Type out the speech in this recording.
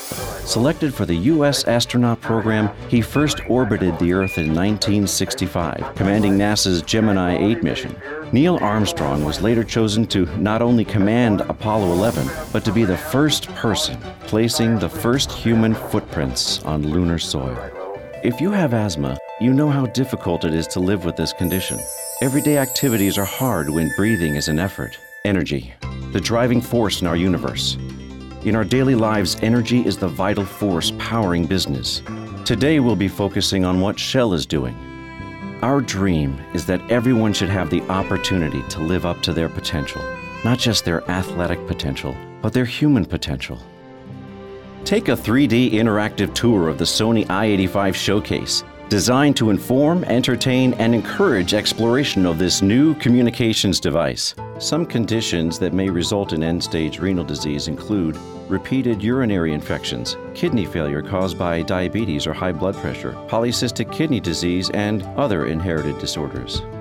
Selected for the U.S. astronaut program, he first orbited the Earth in 1965, commanding NASA's Gemini 8 mission. Neil Armstrong was later chosen to not only command Apollo 11, but to be the first person placing the first human footprints on lunar soil. If you have asthma, you know how difficult it is to live with this condition. Everyday activities are hard when breathing is an effort. Energy, the driving force in our universe. In our daily lives, energy is the vital force powering business. Today, we'll be focusing on what Shell is doing. Our dream is that everyone should have the opportunity to live up to their potential, not just their athletic potential, but their human potential. Take a 3D interactive tour of the Sony i85 showcase, designed to inform, entertain, and encourage exploration of this new communications device. Some conditions that may result in end-stage renal disease include repeated urinary infections, kidney failure caused by diabetes or high blood pressure, polycystic kidney disease, and other inherited disorders.